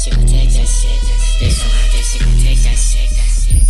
She gon' take that shit. They so hot that she gon' take that shit.